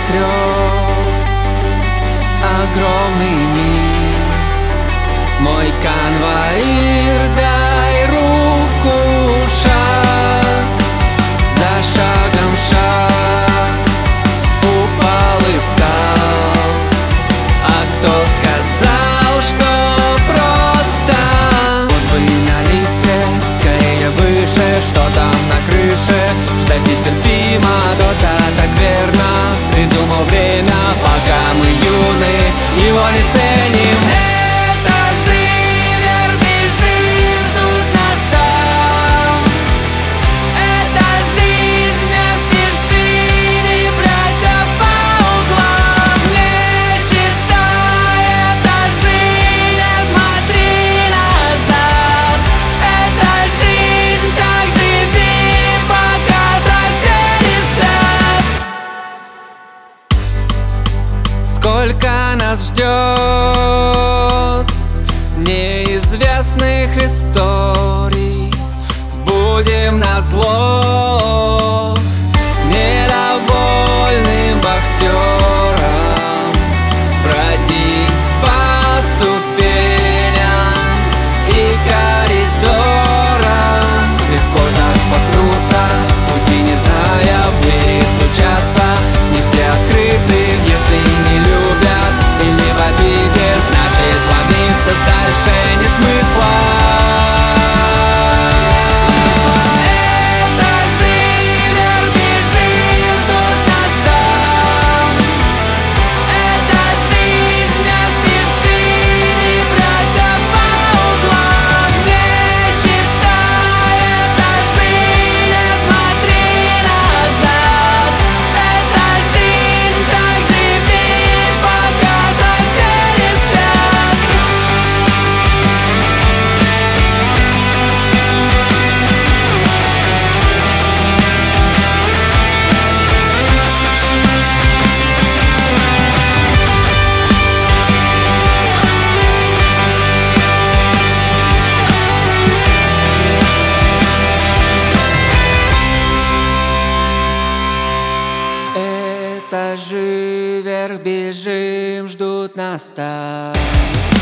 скрёт огромный мир. Мой конвоир, дай руку, шаг за шагом шаг, упал и встал. А кто сказал, что просто? Вот бы и на лифте, скорее выше, что там на крыше. Ждать нестерпимо, то-то так верно. Придумал время, пока мы юны, его не ценим. Сколько нас ждет неизвестных историй, будем назло недовольным вахтерам бродить по ступеням и коридорам. Легко так споткнуться, пути не зная, в двери стучаться. Не все открыты, если не любят или в обиде, значит ломиться дальше нет смысла. Этажи вверх бежим, ждут нас там.